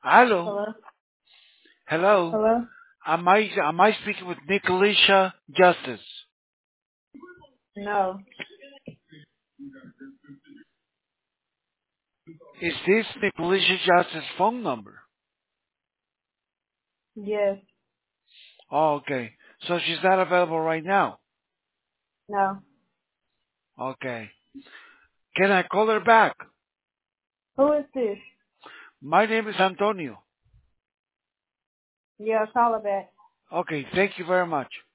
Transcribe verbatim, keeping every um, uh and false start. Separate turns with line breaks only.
Hello.
Hello?
Hello.
Hello?
Am I am I speaking with Nicolisha Justice?
No.
Is this Nicolisha Justice phone number?
Yes.
Oh, okay. So she's not available right now.
No.
Okay. Can I call her back?
Who is this?
My name is Antonio.
Yeah, call her back.
Okay. Thank you very much.